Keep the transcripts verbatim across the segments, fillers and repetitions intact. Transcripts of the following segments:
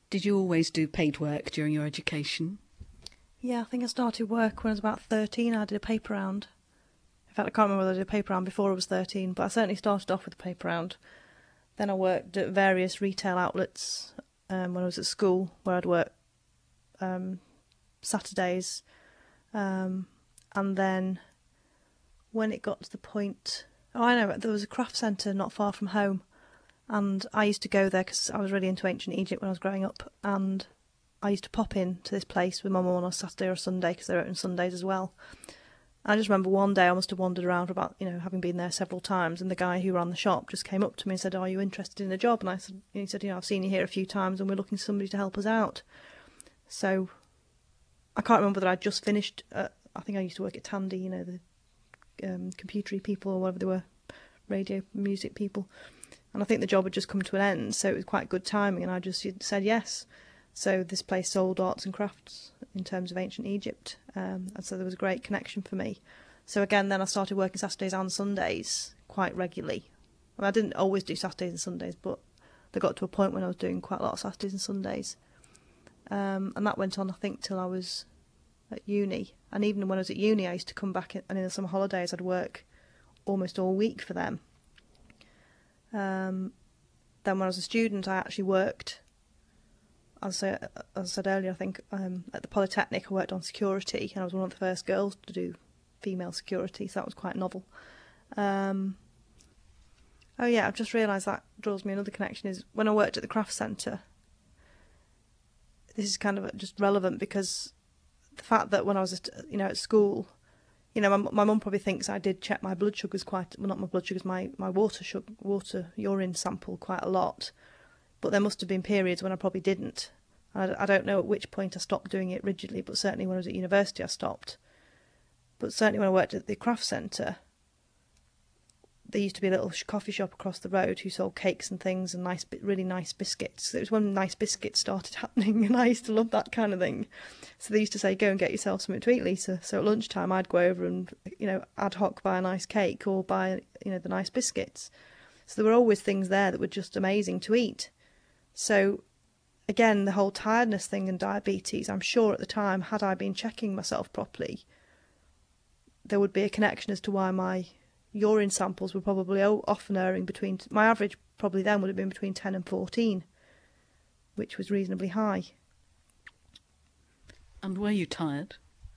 Did you always do paid work during your education? Yeah, I think I started work when I was about thirteen. I did a paper round. In fact, I can't remember whether I did a paper round before I was thirteen, but I certainly started off with a paper round. Then I worked at various retail outlets um, when I was at school, where I'd work um, Saturdays. Um, and then when it got to the point... Oh, I know, there was a craft centre not far from home, and I used to go there because I was really into ancient Egypt when I was growing up, and I used to pop in to this place with my mum on a Saturday or a Sunday because they're open Sundays as well. I just remember one day I must have wandered around for about, you know, having been there several times, and the guy who ran the shop just came up to me and said, "Are you interested in a job?" And I said, and he said, "You know, I've seen you here a few times and we're looking for somebody to help us out." So I can't remember that I'd just finished, uh, I think I used to work at Tandy, you know, the um, computery people or whatever they were, radio, music people. And I think the job had just come to an end, so it was quite good timing, and I just said yes. So this place sold arts and crafts in terms of ancient Egypt, um, and so there was a great connection for me. So again, then I started working Saturdays and Sundays quite regularly. I mean, I didn't always do Saturdays and Sundays, but they got to a point when I was doing quite a lot of Saturdays and Sundays. Um, and that went on, I think, till I was at uni. And even when I was at uni, I used to come back, in, and in the summer holidays, I'd work almost all week for them. Um, then when I was a student, I actually worked, as I, as I said earlier, I think um, at the Polytechnic I worked on security, and I was one of the first girls to do female security, so that was quite novel. Um, oh yeah, I've just realised that draws me another connection, is when I worked at the craft centre. This is kind of just relevant because the fact that when I was at, you know, at school, you know, my my mum probably thinks I did check my blood sugars quite, well, not my blood sugars, my, my water sugar, water urine sample quite a lot. But there must have been periods when I probably didn't. I, I don't know at which point I stopped doing it rigidly, but certainly when I was at university I stopped. But certainly when I worked at the craft centre, there used to be a little coffee shop across the road who sold cakes and things and nice, really nice biscuits. It was when nice biscuits started happening, and I used to love that kind of thing. So they used to say, "Go and get yourself something to eat, Lisa." So at lunchtime I'd go over and, you know, ad hoc buy a nice cake or buy, you know, the nice biscuits. So there were always things there that were just amazing to eat. So again, the whole tiredness thing and diabetes, I'm sure at the time, had I been checking myself properly, there would be a connection as to why my urine samples were probably often erring between, my average probably then would have been between ten and fourteen, which was reasonably high. And were you tired?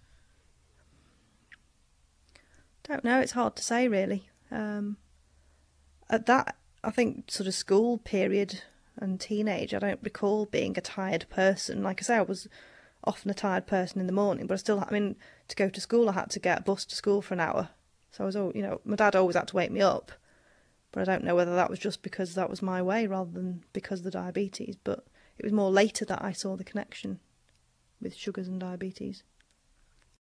Don't know, it's hard to say really. Um, at that, I think, sort of school period and teenage, I don't recall being a tired person. Like I say, I was often a tired person in the morning, but I still, I mean, to go to school I had to get a bus to school for an hour. So I was, all, you know, my dad always had to wake me up, but I don't know whether that was just because that was my way rather than because of the diabetes. But it was more later that I saw the connection with sugars and diabetes.